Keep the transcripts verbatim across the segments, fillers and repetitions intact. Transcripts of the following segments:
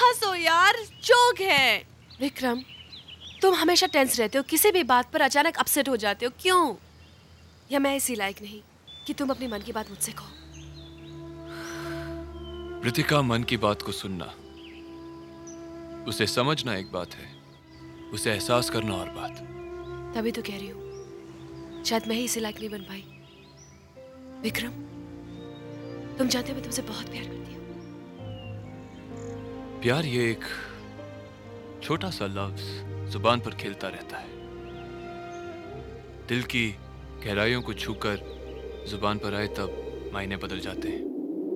हंसो यार, जोक है। विक्रम, तुम हमेशा टेंस रहते हो, किसी भी बात पर अचानक अपसेट हो जाते हो, क्यों? या मैं इसी लायक नहीं कि तुम अपनी मन की बात मुझसे कहो? रितिका, मन की बात को सुनना, उसे समझना एक बात है, उसे एहसास करना और बात। तभी तो कह रही हूँ, शायद मैं ही इसी लायक नहीं बन पाई। विक्रम, तुम जानते हो मैं तुमसे बहुत प्यार करती हूँ। प्यार ये एक छोटा सा लफ्ज जुबान पर खेलता रहता है, दिल की गहराइयों को छूकर जुबान पर आए तब मायने बदल जाते हैं।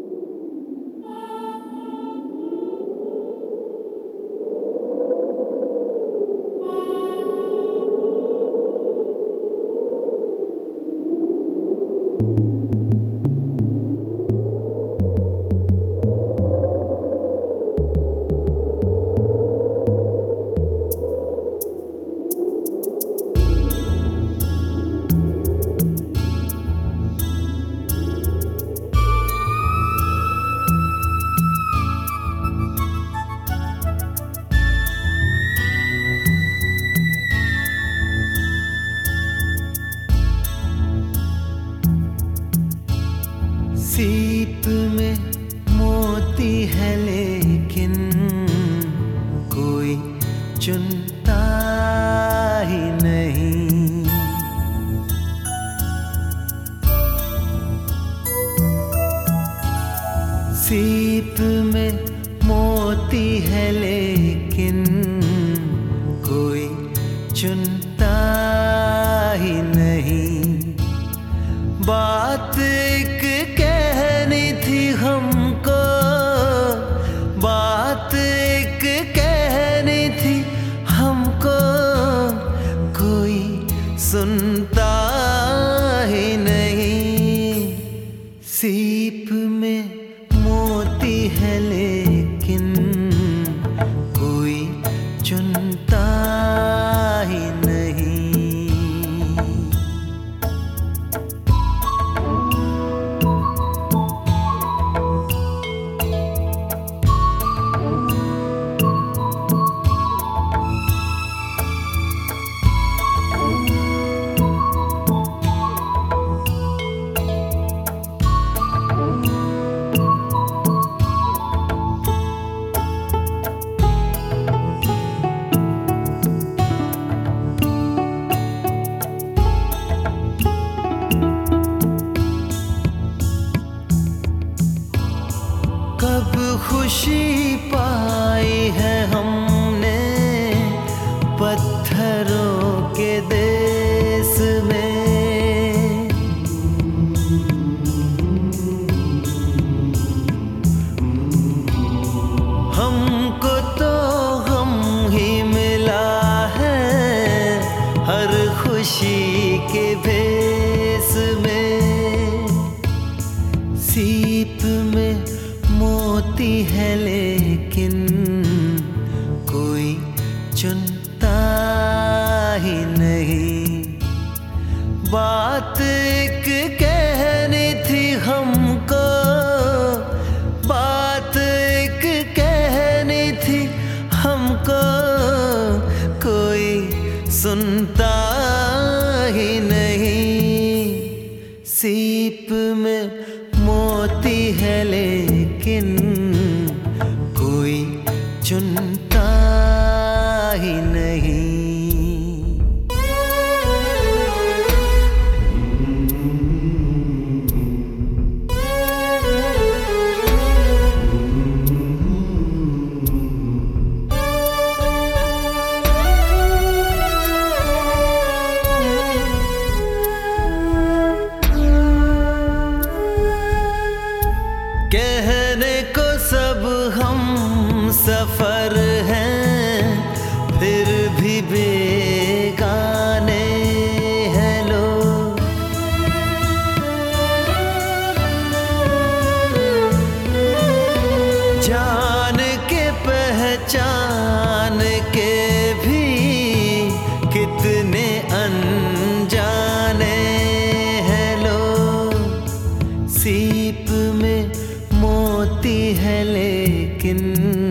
सीप में मोती है लेकिन कोई चुनता ही नहीं। सीप में मोती है लेकिन कोई चुनता ही नहीं। बात एक कहनी थी हमको, बात एक कहनी थी हमको, कोई सुनता ही नहीं। सीप में मोती है लेकिन कोई चुनता ही नहीं। कब खुशी पाई है हमने पत्थरों के देश में। हमको तो गम ही मिला है हर खुशी के भेस में। सीप में मोती है लेकिन कोई चुनता ही नहीं। बात एक कहनी थी हमको, बात एक कहनी थी हमको, कोई सुनता ही नहीं। सीप में मोती है लेकिन कोई चुनता ही नहीं। कहने को सब हम सफर हैं, फिर भी बेगाने हैं लोग। जान के पहचान के भी कितने अनजाने हैं लोग। सीप में मोती है लेकिन